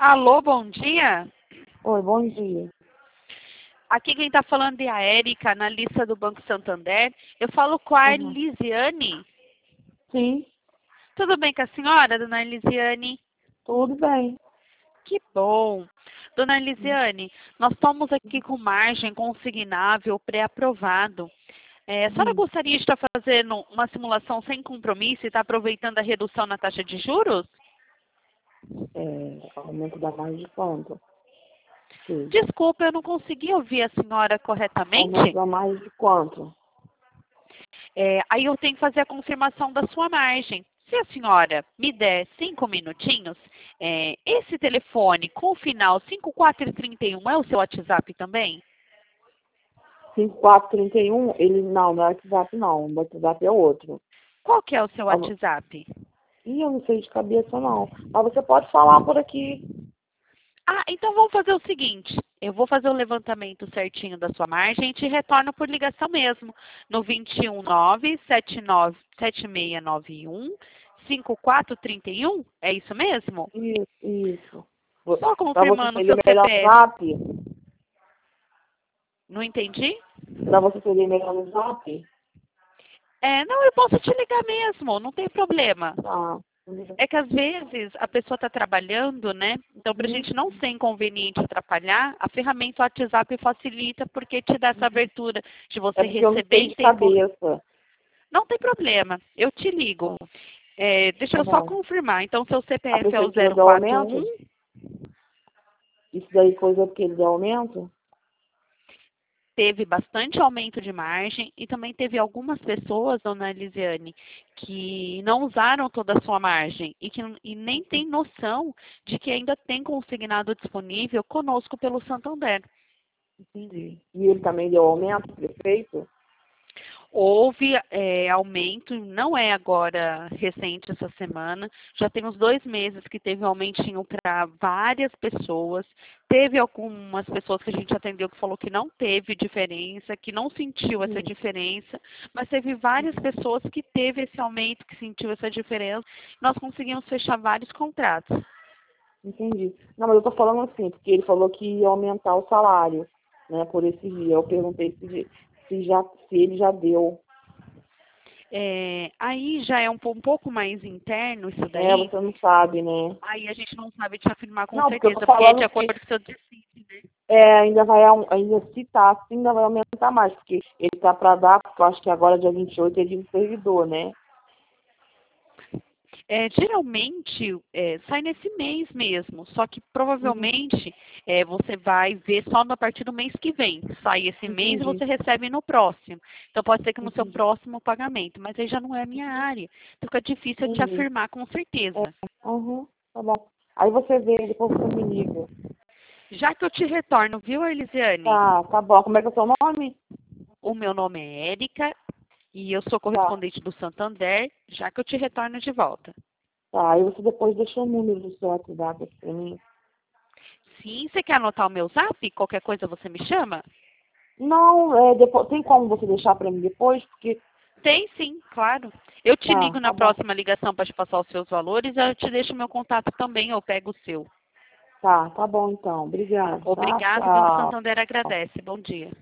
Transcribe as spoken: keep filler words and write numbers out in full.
Alô, bom dia. Oi, bom dia. Aqui quem está falando é a Érica, analista do Banco Santander. Eu falo com a Uhum. Elisiane. Sim, Tudo bem com a senhora, dona Elisiane? tudo bem. Que bom. Dona Elisiane, nós estamos aqui com margem consignável pré-aprovado. É, a senhora Uhum. gostaria de estar fazendo uma simulação sem compromisso e estar aproveitando a redução na taxa de juros? É, aumento da margem de quanto? Sim. Desculpa, eu não consegui ouvir a senhora Aumento corretamente. da margem de quanto? É, aí eu tenho que fazer a confirmação da sua margem. Se a senhora me der cinco minutinhos, é, esse telefone com o final cinco quatro três um é o seu WhatsApp também? cinco quatro três um, ele não, não é WhatsApp não, o WhatsApp é outro. Qual que é o seu Ah, WhatsApp? Ih, eu não sei de cabeça não. Mas você pode falar por aqui. Ah, então vamos fazer o seguinte. Eu vou fazer o levantamento certinho da sua margem e te retorno por ligação mesmo. No dois um nove, sete nove sete seis nove um, cinco quatro três um? É isso mesmo? Isso, isso. Só Para você confirmando o seria seu melhor no C P F. Zap? Não entendi? Para você seria melhor no Zap? É, não, eu posso te ligar mesmo, não tem problema. Tá. É que às vezes a pessoa está trabalhando, né? Então, para a Uhum. gente não ser inconveniente atrapalhar, a ferramenta WhatsApp facilita porque te dá essa abertura de É você porque eu não receber sei em de tempo. cabeça. Não tem problema, eu te ligo. Tá, É, deixa tá eu só bom. confirmar. Então, seu A C P F é o prefeitura zero deu quatro um. aumento? Isso daí coisa porque ele deu aumento? Teve bastante aumento de margem e também teve algumas pessoas, dona Elisiane, que não usaram toda a sua margem e que e nem tem noção de que ainda tem consignado disponível conosco pelo Santander. Entendi. E ele também deu aumento, prefeito? Houve é, aumento, não é agora recente essa semana, já tem uns dois meses que teve um aumentinho para várias pessoas. Teve algumas pessoas que a gente atendeu que falou que não teve diferença, que não sentiu essa Uhum. diferença, mas teve várias pessoas que teve esse aumento, que sentiu essa diferença. Nós conseguimos fechar vários contratos. Entendi. Não, mas eu tô falando assim, porque ele falou que ia aumentar o salário, né, por esse dia. Eu perguntei se, se, já, se ele já deu. É, aí já é um, po- um pouco mais interno isso É, daí. você não sabe, né? Aí a gente não sabe te afirmar com Não, porque eu tô certeza, porque é de falando que acordo com o seu decide, né? é, ainda vai, au- ainda se tá assim, ainda vai aumentar mais, porque ele tá para dar, porque eu acho que agora, dia vinte e oito, ele é de servidor, né? É, geralmente é, sai nesse mês mesmo, só que Uhum. provavelmente é, você vai ver só a partir do mês que vem. Sai esse mês e Entendi, você recebe no próximo. Então pode ser que no seu entendi, próximo pagamento, mas aí já não é a minha área. Então fica difícil eu te entendi. afirmar com É, certeza. uhum, tá bom. Aí você vê, depois você me liga. Já que eu te retorno, viu, Elisiane? Tá, tá bom. Como é que é o seu nome? O meu nome é Érica e eu sou Tá, correspondente do Santander, já que eu te retorno de volta. tá. Aí você depois deixa o número do seu WhatsApp aqui pra mim. Sim, você quer anotar o meu zap? Qualquer coisa você me chama? Não, é, depois, tem como você deixar pra mim depois? Porque, Tem sim, claro. Eu te tá, ligo na tá bom. próxima ligação para te passar os seus valores, eu te deixo meu contato também, eu pego o seu. Tá, tá bom então. Obrigado, tá? Obrigado, o Banco Tchau. Santander agradece. Bom dia.